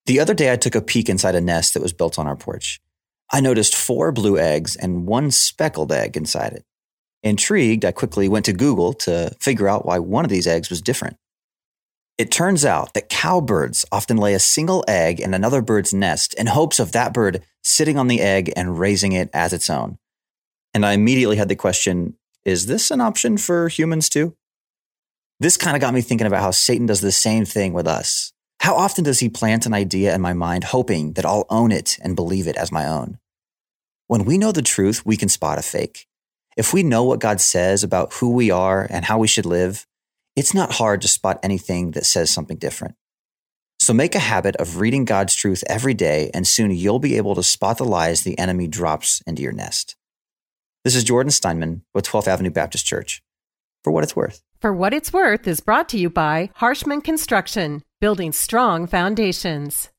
The other day, I took a peek inside a nest that was built on our porch. I noticed 4 blue eggs and 1 speckled egg inside it. Intrigued, I quickly went to Google to figure out why one of these eggs was different. It turns out that cowbirds often lay a single egg in another bird's nest in hopes of that bird sitting on the egg and raising it as its own. And I immediately had the question, is this an option for humans too? This kind of got me thinking about how Satan does the same thing with us. How often does he plant an idea in my mind hoping that I'll own it and believe it as my own? When we know the truth, we can spot a fake. If we know what God says about who we are and how we should live, it's not hard to spot anything that says something different. So make a habit of reading God's truth every day, and soon you'll be able to spot the lies the enemy drops into your nest. This is Jordan Steinman with 12th Avenue Baptist Church. For What It's Worth. For What It's Worth is brought to you by Harshman Construction, building strong foundations.